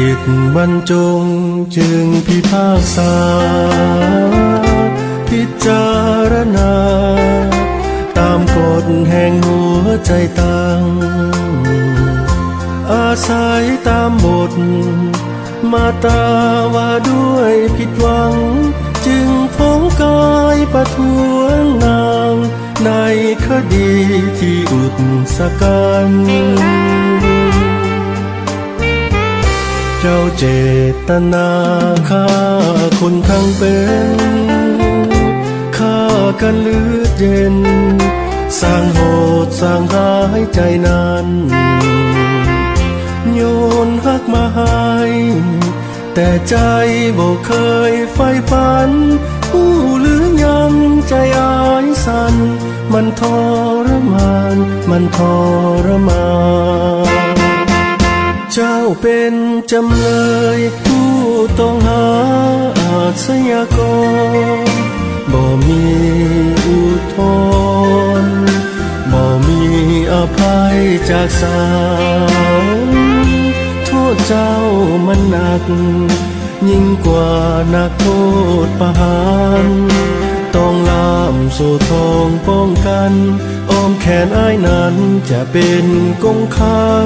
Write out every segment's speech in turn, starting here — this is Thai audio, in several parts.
จิตบรรจงจึงพิพากษาพิจารณาตามกฎแห่งหัวใจตั้งอาศัยตามบทมาตราว่าด้วยผิดหวังจึงพ้องกายประท้วงนางในคดีที่อุกสกันเจ้าเจตนาฆ่าคนทั้งเป็นฆ่ากันเลือดเย็นสร้างโหดสร้างร้ายใจนั้นโยนหักมาให้แต่ใจบ่เคยไฟฝันผู้หรือยังใจอายสั่นมันทรมานมันทรมานเจ้าเป็นจำเลยผู้ต้องหาอาชญากรบ่มีอุทธรณ์บ่มีอภัยจากศาลโทษเจ้ามันหนักยิ่งกว่านักโทษประหารต้องล่ามโซ่ทองป้องกันอ้อมแขนอ้ายนั้นจะเป็นกงขัง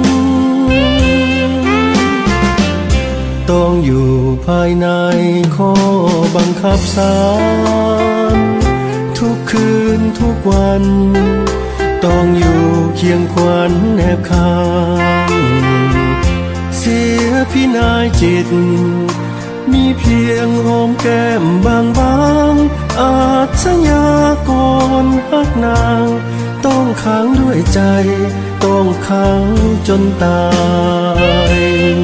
ต้องอยู่ภายในข้อบังคับศาลทุกคืนทุกวันต้องอยู่เคียงขวัญแนบข้างเสียพินัยจิตมีเพียงหอมแก้มบางๆอาชญากรฮักนางต้องขังด้วยใจต้องขังจนตาย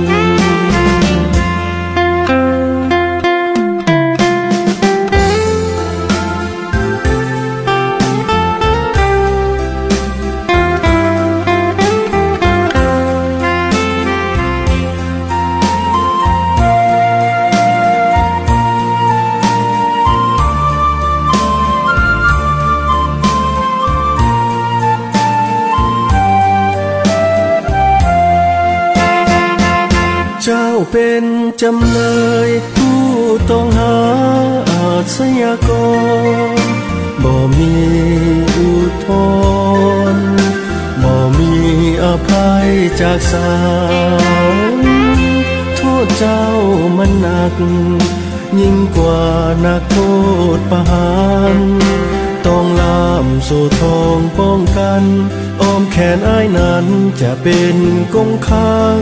เจ้าเป็นจำเลยผู้ต้องหาอาชญากรบ่มีอุทธรณ์บ่มีอภัยจากศาลโทษเจ้ามันหนักยิ่งกว่านักโทษประหารต้องล่ามโซ่ทองป้องกันอ้อมแขนอ้ายนั้นจะเป็นกงขัง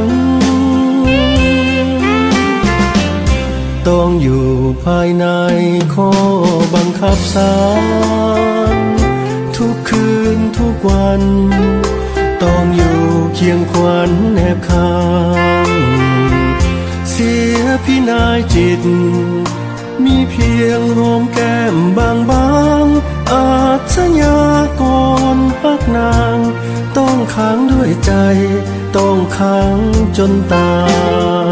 ต้องอยู่ภายในข้อบังคับศาลทุกคืนทุกวันต้องอยู่เคียงขวัญแนบข้างเสียพินัยจิตมีเพียงหอมแก้มบางๆอาชญากรฮักนางต้องขังด้วยใจต้องขังจนตาย